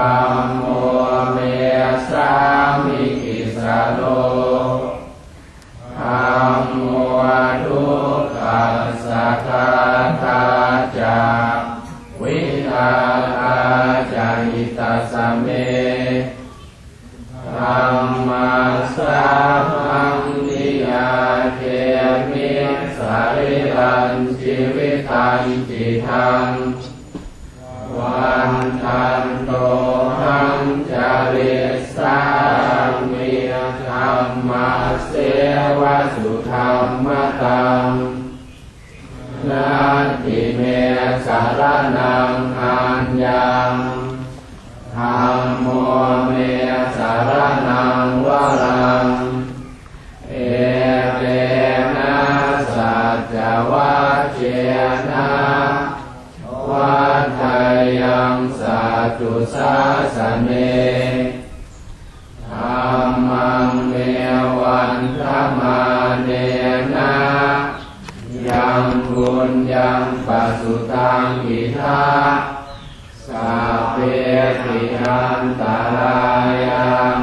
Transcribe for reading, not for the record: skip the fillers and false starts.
มโมเมสามิกิสโลธัมโมทุกขัสสะคาตาจาวิทาอาจาหิตัสสะเมธัมมัสสะพังนิยาเทมิสาริรันชีวิตันจิตังวันทันโตหังจาริสามิธัมมัสเสวะสุธัมมตังนาทิเมสารนังอัญญังธัมโมเมสารนังวรังเอเตนะสัจจวัชเชนะวัฏฏายังสัจจุสาสเนธัมมังเมวันธมาเนนะยังบุญยังปัสสุตังอิทาสัพเพติอันตรายา